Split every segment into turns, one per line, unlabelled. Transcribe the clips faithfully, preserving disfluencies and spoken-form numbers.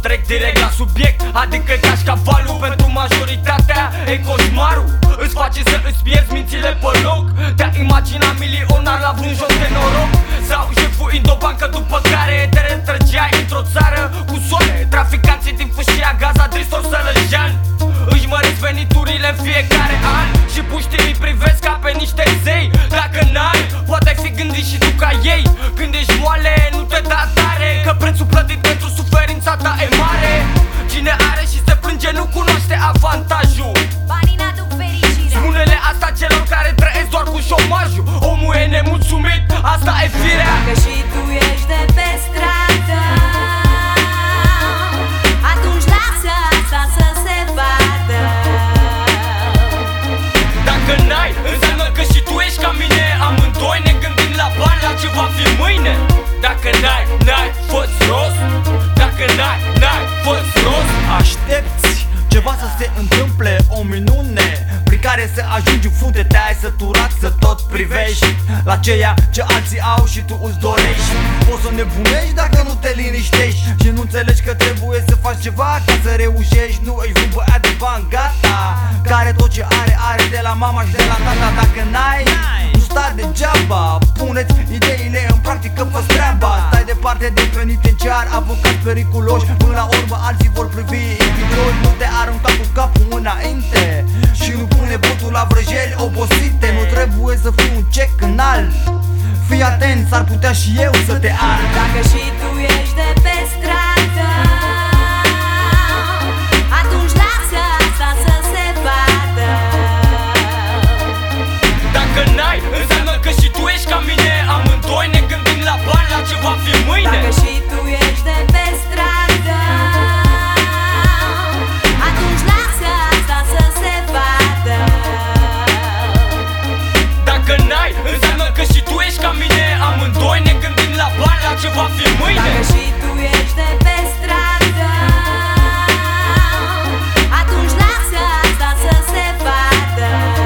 trec direct la subiect, adică cașcavalul pentru majoritatea e coșmarul. Îți face să îți pierzi mințile pe loc, te-a imaginat milionar la vreun joc de noroc, sau jefuind o bancă după care te retrăgeai într-o țară cu soare. Traficanții din Fâșia Gaza, Dristor, Sălăjean își măresc veniturile în fiecare an și puștii îi privesc ca pe niște zei. Dacă n-ai, poate ai fi gândit și tu ca ei. Când ești moale, nu te da tare, că prețul plătit pentru suferința ta e mare. Cine are și se plânge nu cunoaște avantajul.
Banii n-aduc fericire.
Spune-le asta celor care trăiesc doar cu șomajul. Omul e nemulțumit, asta e firea.
Dacă și tu ești de pe stradă, atunci lasă asta să se vadă.
Dacă n-ai, înseamnă că și tu ești ca mine. Amândoi ne gândim la bani, la ce va fi mâine. Dacă n-ai, n-ai, fă-ți rost. Dacă n-ai, n-ai, fă-ți rost.
Aștepți ceva să se întâmple, o minune prin care să ajungi în frunte. Te-ai săturat să tot privești la ceea ce alții au și tu îți dorești. Poți să nebunești dacă nu te liniștești și nu înțelegi că trebuie să faci ceva ca să reușești. Nu ești un băiat de bani gata, care tot ce are, are de la mama și de la tata. Dacă n-ai, nu stai degeaba, puneți ideile în practică, fă-ți treaba. Stai departe de penitenciar, avocați periculoși, până la urmă alții vor privi invidioși. Nu te arunca cu capul înainte și nu pune botul la vrăjeli obosite. Nu trebuie să fii un cec înalt, fii atent, s-ar putea și eu să te ard.
Dacă și tu ești de pe stradă, atunci lasă asta să se vadă.
Dacă n-ai, înseamnă că și tu ești ca mine. Amândoi ne gândim la bani, la ce va fi mâine.
Dacă și tu ești de pe stradă, atunci lasă asta să se vadă.
Dacă n-ai, înseamnă că și tu ești ca mine. Amândoi ne gândim la bani, la ce va fi mâine.
Dacă și tu ești de pe stradă, atunci lasă asta să se vadă.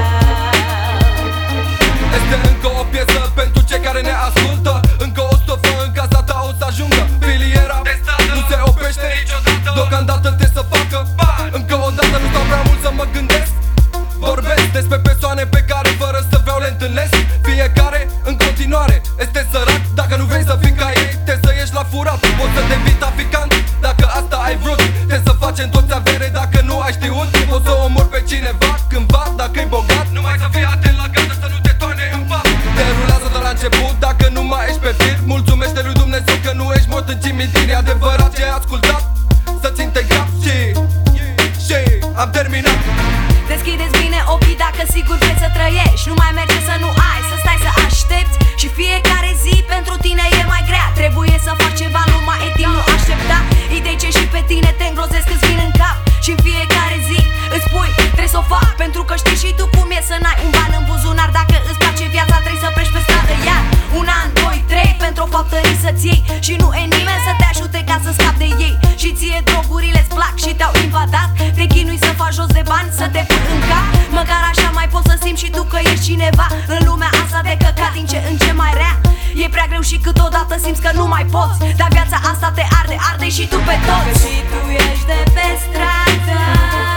Este încă o piesă pentru cei care ne ascultă. Încă o stofă în casa ta o să ajungă. Filiera de stradă nu se oprește niciodată, deocamdată te să facă bani. Încă o dată nu stau prea mult să mă gândesc. Vorbesc despre persoane pe care fără să vreau le întâlnesc. Fiecare în continuare este sărac. Dacă nu vrei să fii ca ei, te să ieși la furat. Poți să devii traficant dacă asta ai vrut. Te să facem toți avere dacă nu ai știut. Poți să omori pe cineva cândva dacă-i bogat. Numai să fii atent la gardă să nu te toarne în pat. Te rulează de la început dacă nu mai ești pe fir. Mulțumește lui Dumnezeu că nu ești mort în cimitir. E adevărat ce ai ascultat, să-ți integra și, și am terminat.
Deschideți bine ochii dacă sigur vrei să trăiești. Nu mai merge să nu ai, să stai să aștepți. Și fiecare zi pentru tine e mai grea. Trebuie să faci ceva, nu mai e timp, nu aștepta. Idei ce și pe tine te îngrozesc, îți vin în cap. Și în fiecare zi îți spui, trebuie să o fac. Pentru că știi și tu cum e să n-ai un ban în buzunar. Dacă îți place viața, trebuie să pleci pe stradă. Iar un an, doi, trei pentru o faptării să-ți iei. Și nu e nimeni să te ajute ca să scapi de ei. Și ție drogurile-ți plac și te-au invadat. Te chinui să faci jos de bani, să te pui în cap. Măcar așa mai poți să simți și tu că ești cineva în lumea asta de căcat din ce în ce mai rea. E prea greu și câteodată simți că nu mai poți, dar viața asta te arde, arde și tu pe toți. Dacă și tu ești de pe stradă,